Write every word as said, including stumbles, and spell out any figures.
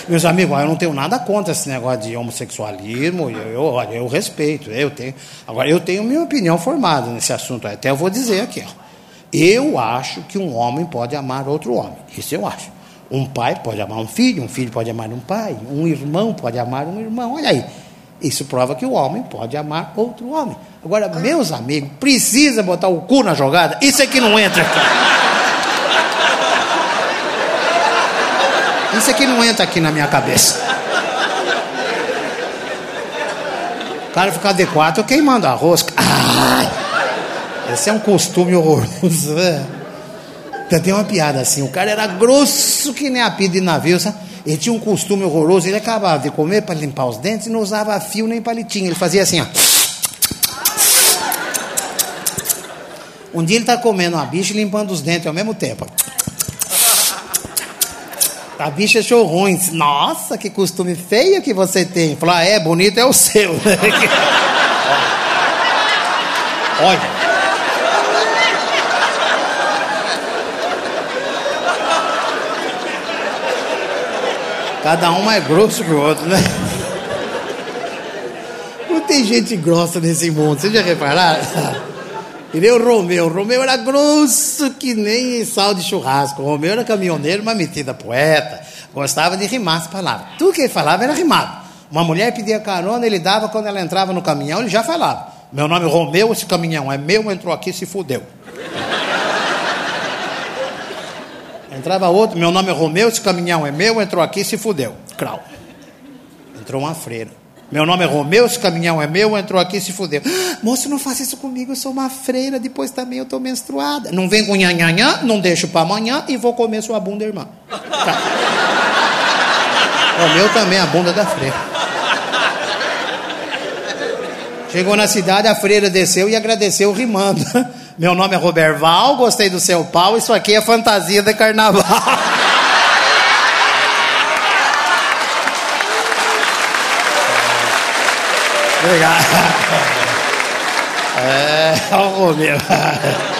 Meus amigos, eu não tenho nada contra esse negócio de homossexualismo, eu, eu, olha, eu respeito, eu tenho. Agora, eu tenho minha opinião formada nesse assunto, até eu vou dizer aqui, ó. Eu acho que um homem pode amar outro homem, isso eu acho. Um pai pode amar um filho, um filho pode amar um pai, um irmão pode amar um irmão, olha aí. Isso prova que o homem pode amar outro homem. Agora, meus amigos, precisa botar o cu na jogada? Isso aqui não entra aqui. Isso aqui não entra aqui na minha cabeça. O cara fica de quatro queimando a rosca. Ai, esse é um costume horroroso, velho. Tem uma piada assim, o cara era grosso que nem a pia de navio, sabe? Ele tinha um costume horroroso, ele acabava de comer para limpar os dentes e não usava fio nem palitinho, ele fazia assim, ó. Um dia ele está comendo uma bicha e limpando os dentes ao mesmo tempo. A bicha achou ruim, nossa, que costume feio que você tem. Falou, ah, é, bonito é o seu. Olha. Cada um mais grosso que o outro, né? Não tem gente grossa nesse mundo, vocês já repararam? E nem o Romeu. O Romeu era grosso que nem sal de churrasco. O Romeu era caminhoneiro, mas metida poeta. Gostava de rimar as palavras. Tudo que ele falava era rimado. Uma mulher pedia carona, ele dava, quando ela entrava no caminhão, ele já falava. Meu nome é Romeu, esse caminhão é meu, entrou aqui, se fudeu. Entrava outro, meu nome é Romeu, esse caminhão é meu, entrou aqui, se fudeu. Crau. Entrou uma freira. Meu nome é Romeu, esse caminhão é meu, entrou aqui, se fudeu. Ah, moço, não faça isso comigo, eu sou uma freira, depois também eu estou menstruada. Não vem com nhanhanhã, não deixo para amanhã e vou comer sua bunda, irmã. Tá. Romeu também, a bunda da freira. Chegou na cidade, a freira desceu e agradeceu rimando. Meu nome é Roberval, gostei do seu pau, isso aqui é fantasia de carnaval. Obrigado. É, o Romeu.